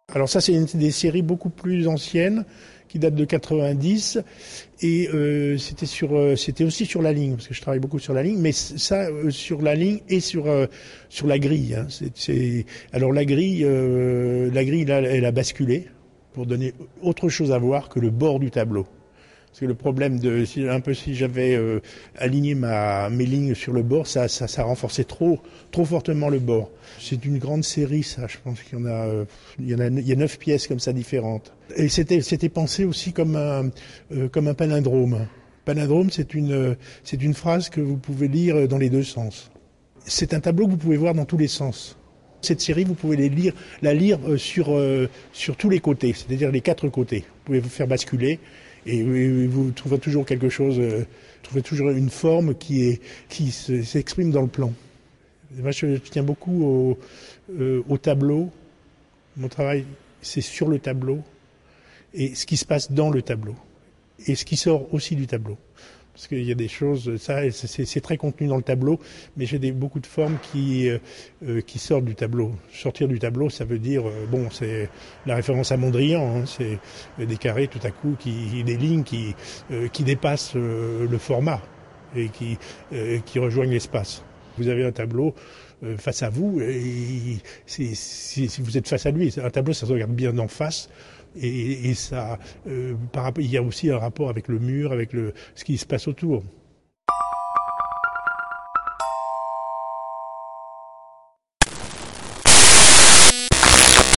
Alors ça, c'est des séries beaucoup plus anciennes qui datent de 90 et c'était aussi sur la ligne parce que je travaille beaucoup sur la ligne, mais ça sur la ligne et sur la grille. Hein. Alors la grille là, elle a basculé pour donner autre chose à voir que le bord du tableau. Parce que le problème si j'avais aligné mes lignes sur le bord, ça renforçait trop fortement le bord. C'est une grande série, ça. Je pense qu'il y a 9 pièces comme ça différentes. Et c'était pensé aussi comme un palindrome. Palindrome, c'est une phrase que vous pouvez lire dans les deux sens. C'est un tableau que vous pouvez voir dans tous les sens. Cette série, vous pouvez la lire sur tous les côtés, c'est-à-dire les 4 côtés. Vous pouvez vous faire basculer. Et vous trouverez toujours quelque chose, trouverez toujours une forme qui s'exprime dans le plan. Moi, je tiens beaucoup au tableau. Mon travail, c'est sur le tableau et ce qui se passe dans le tableau et ce qui sort aussi du tableau. Parce qu'il y a des choses, ça, c'est très contenu dans le tableau, mais j'ai beaucoup de formes qui sortent du tableau. Sortir du tableau, ça veut dire, c'est la référence à Mondrian, hein, c'est des carrés tout à coup, des lignes qui dépassent le format et qui rejoignent l'espace. Vous avez un tableau face à vous, et si vous êtes face à lui, un tableau, ça se regarde bien d'en face. Et ça, il y a aussi un rapport avec le mur, avec ce qui se passe autour.